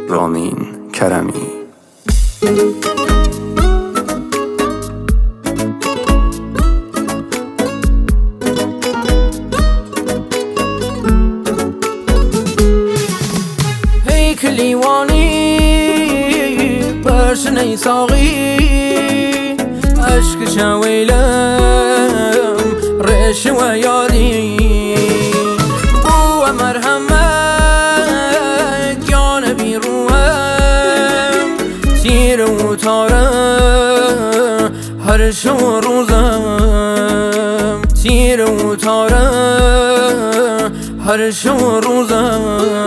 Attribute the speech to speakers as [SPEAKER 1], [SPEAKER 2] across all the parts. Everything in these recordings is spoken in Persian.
[SPEAKER 1] رامین کرمی.
[SPEAKER 2] هی کلیوانی برشنی ساقی عشق شویلم ریش و یاری بو مرحمت جان بیروم سیر و تاره هر شو روزم سیر و تاره هر شو روزم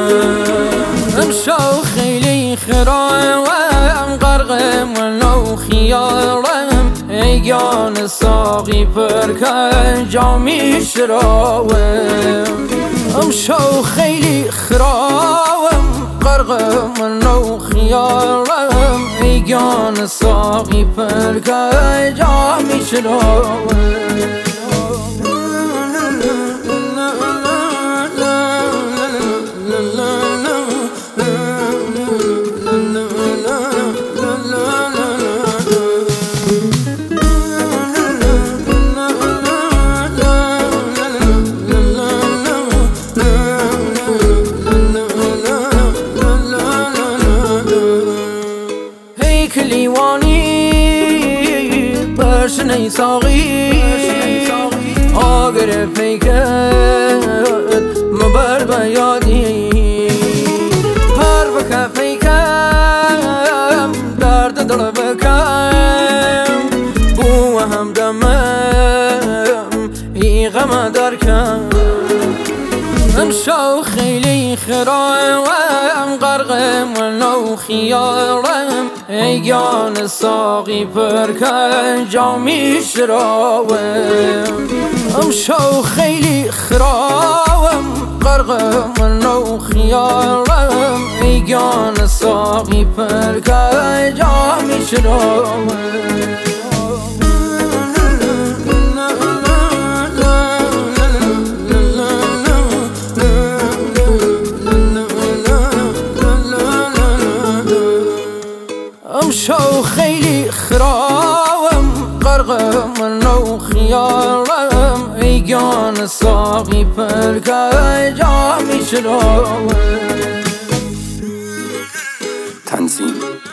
[SPEAKER 2] امشو خیلی خرام غرقم ولو خیارم ایگان ساقی پرکن جامی شراوم امشو خیلی خرام غرقم ولو خیارم ایگان ساقی پرکن جامی شراوم کلیوانی برشنی ساقی آگر پیکت مبر بیادی هر بکه پیکم درد دل بکم بو هم دمم ای غم درکم امشو خیلی خرام غرقم ولو خیارم ایگان ساقی پرکن جامی شراوم امشو خیلی خرام غرقم ولو خیارم ایگان ساقی پرکن جامی شراوم امشو خیلی خرام غرقم ولو خیارم ایگان ساقی پرکن جامی شراوم.
[SPEAKER 1] تنظیم